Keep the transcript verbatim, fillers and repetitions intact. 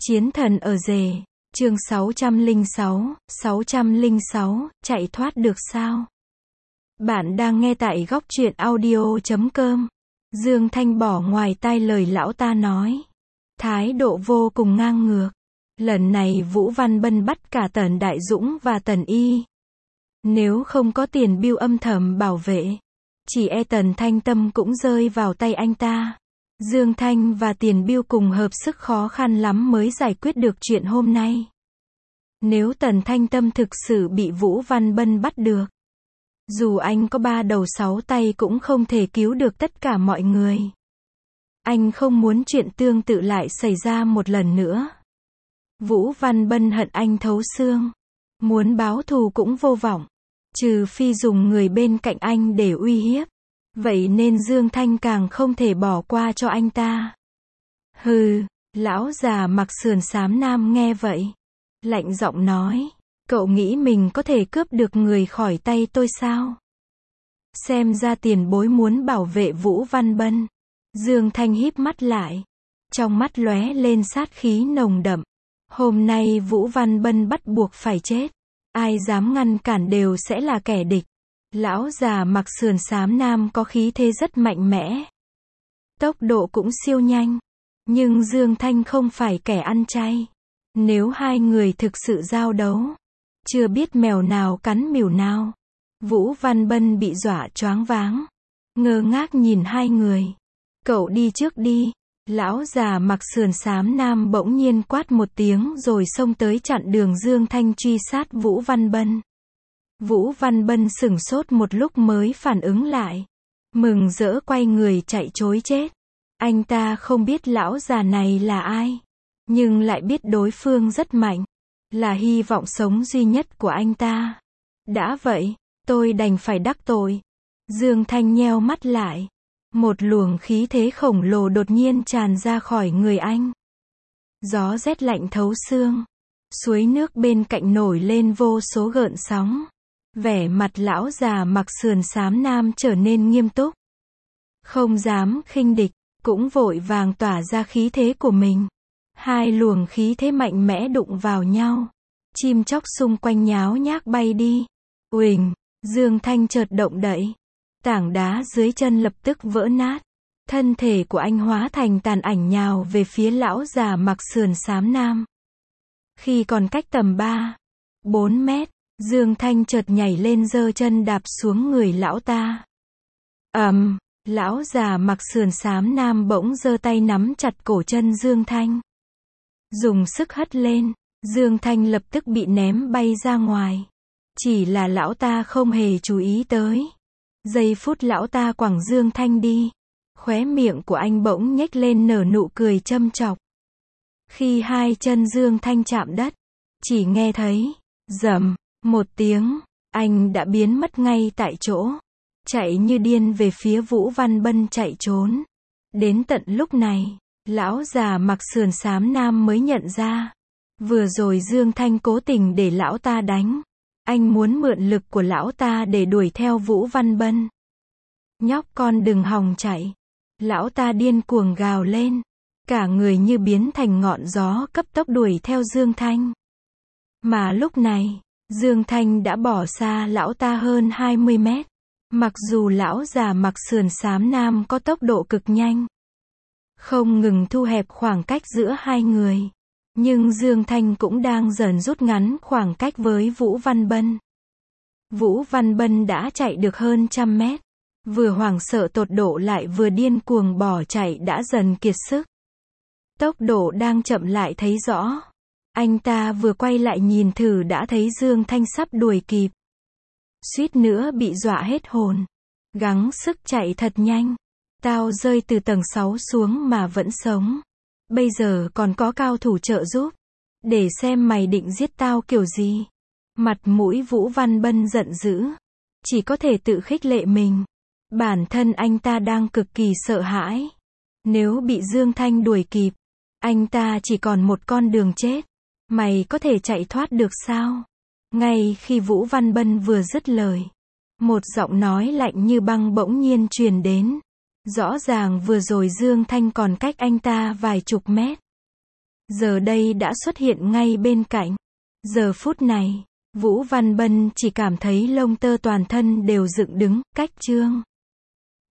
Chiến thần ở rể, chương sáu trăm lẻ sáu, sáu trăm lẻ sáu, chạy thoát được sao? Bạn đang nghe tại góc truyện audio chấm com. Dương Thanh bỏ ngoài tai lời lão ta nói. Thái độ vô cùng ngang ngược. Lần này Vũ Văn Bân bắt cả Tần Đại Dũng và Tần Y. Nếu không có tiền bưu âm thầm bảo vệ, chỉ e Tần Thanh Tâm cũng rơi vào tay anh ta. Dương Thanh và Tiền Bưu cùng hợp sức khó khăn lắm mới giải quyết được chuyện hôm nay. Nếu Tần Thanh Tâm thực sự bị Vũ Văn Bân bắt được, dù anh có ba đầu sáu tay cũng không thể cứu được tất cả mọi người. Anh không muốn chuyện tương tự lại xảy ra một lần nữa. Vũ Văn Bân hận anh thấu xương. Muốn báo thù cũng vô vọng. Trừ phi dùng người bên cạnh anh để uy hiếp. Vậy nên Dương Thanh càng không thể bỏ qua cho anh ta. Hừ, lão già mặc sườn xám nam nghe vậy. Lạnh giọng nói, cậu nghĩ mình có thể cướp được người khỏi tay tôi sao? Xem ra tiền bối muốn bảo vệ Vũ Văn Bân. Dương Thanh híp mắt lại. Trong mắt lóe lên sát khí nồng đậm. Hôm nay Vũ Văn Bân bắt buộc phải chết. Ai dám ngăn cản đều sẽ là kẻ địch. Lão già mặc sườn xám nam có khí thế rất mạnh mẽ. Tốc độ cũng siêu nhanh. Nhưng Dương Thanh không phải kẻ ăn chay. Nếu hai người thực sự giao đấu, chưa biết mèo nào cắn mèo nào. Vũ Văn Bân bị dọa choáng váng. Ngơ ngác nhìn hai người. Cậu đi trước đi. Lão già mặc sườn xám nam bỗng nhiên quát một tiếng rồi xông tới chặn đường Dương Thanh truy sát Vũ Văn Bân. Vũ Văn Bân sửng sốt một lúc mới phản ứng lại. Mừng rỡ quay người chạy trối chết. Anh ta không biết lão già này là ai. Nhưng lại biết đối phương rất mạnh. Là hy vọng sống duy nhất của anh ta. Đã vậy, tôi đành phải đắc tội. Dương Thanh nheo mắt lại. Một luồng khí thế khổng lồ đột nhiên tràn ra khỏi người anh. Gió rét lạnh thấu xương. Suối nước bên cạnh nổi lên vô số gợn sóng. Vẻ mặt lão già mặc sườn xám nam trở nên nghiêm túc. Không dám khinh địch, cũng vội vàng tỏa ra khí thế của mình. Hai luồng khí thế mạnh mẽ đụng vào nhau. Chim chóc xung quanh nháo nhác bay đi. Uỳnh, Dương Thanh chợt động đậy. Tảng đá dưới chân lập tức vỡ nát. Thân thể của anh hóa thành tàn ảnh nhào về phía lão già mặc sườn xám nam. Khi còn cách tầm ba, bốn mét, Dương Thanh chợt nhảy lên giơ chân đạp xuống người lão ta. Ầm, um, lão già mặc sườn xám nam bỗng giơ tay nắm chặt cổ chân Dương Thanh. Dùng sức hất lên, Dương Thanh lập tức bị ném bay ra ngoài. Chỉ là lão ta không hề chú ý tới. Giây phút lão ta quẳng Dương Thanh đi, khóe miệng của anh bỗng nhếch lên nở nụ cười châm chọc. Khi hai chân Dương Thanh chạm đất, chỉ nghe thấy rầm một tiếng, anh đã biến mất ngay tại chỗ, chạy như điên về phía Vũ Văn Bân chạy trốn. Đến tận lúc này, lão già mặc sườn xám nam mới nhận ra, vừa rồi Dương Thanh cố tình để lão ta đánh. Anh muốn mượn lực của lão ta để đuổi theo Vũ Văn Bân. Nhóc con đừng hòng chạy. Lão ta điên cuồng gào lên. Cả người như biến thành ngọn gió cấp tốc đuổi theo Dương Thanh. Mà lúc này, Dương Thanh đã bỏ xa lão ta hơn hai mươi mét. Mặc dù lão già mặc sườn xám nam có tốc độ cực nhanh, không ngừng thu hẹp khoảng cách giữa hai người. Nhưng Dương Thanh cũng đang dần rút ngắn khoảng cách với Vũ Văn Bân. Vũ Văn Bân đã chạy được hơn trăm mét. Vừa hoảng sợ tột độ lại vừa điên cuồng bỏ chạy đã dần kiệt sức. Tốc độ đang chậm lại thấy rõ. Anh ta vừa quay lại nhìn thử đã thấy Dương Thanh sắp đuổi kịp. Suýt nữa bị dọa hết hồn. Gắng sức chạy thật nhanh. Tao rơi từ tầng sáu xuống mà vẫn sống. Bây giờ còn có cao thủ trợ giúp. Để xem mày định giết tao kiểu gì. Mặt mũi Vũ Văn Bân giận dữ. Chỉ có thể tự khích lệ mình. Bản thân anh ta đang cực kỳ sợ hãi. Nếu bị Dương Thanh đuổi kịp, anh ta chỉ còn một con đường chết. Mày có thể chạy thoát được sao? Ngay khi Vũ Văn Bân vừa dứt lời, một giọng nói lạnh như băng bỗng nhiên truyền đến. Rõ ràng vừa rồi Dương Thanh còn cách anh ta vài chục mét. giờ đây đã xuất hiện ngay bên cạnh. Giờ phút này, Vũ Văn Bân chỉ cảm thấy lông tơ toàn thân đều dựng đứng, cách Trương